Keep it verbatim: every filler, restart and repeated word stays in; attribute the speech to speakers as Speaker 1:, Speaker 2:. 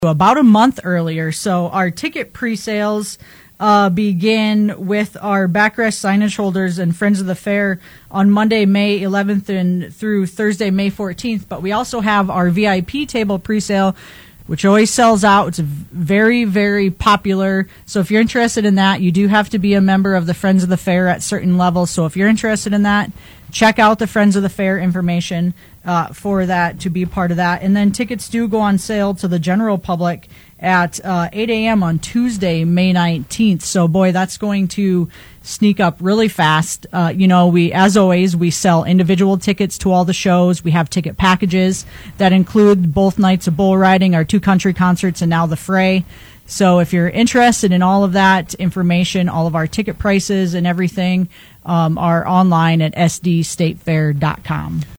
Speaker 1: about a month earlier. So our ticket pre-sales uh, begin with our backrest signage holders and Friends of the Fair on Monday, May eleventh and through Thursday, May fourteenth. But we also have our V I P table pre-sale, which always sells out. It's very, very popular. So if you're interested in that, you do have to be a member of the Friends of the Fair at certain levels. So if you're interested in that, check out the Friends of the Fair information uh, for that, to be part of that. And then tickets do go on sale to the general public at uh, eight a.m. on Tuesday, May nineteenth. So, boy, that's going to sneak up really fast. Uh, you know, we, as always, we sell individual tickets to all the shows. We have ticket packages that include both nights of bull riding, our two country concerts, and now the Fray. So if you're interested in all of that information, all of our ticket prices and everything um, are online at s d state fair dot com.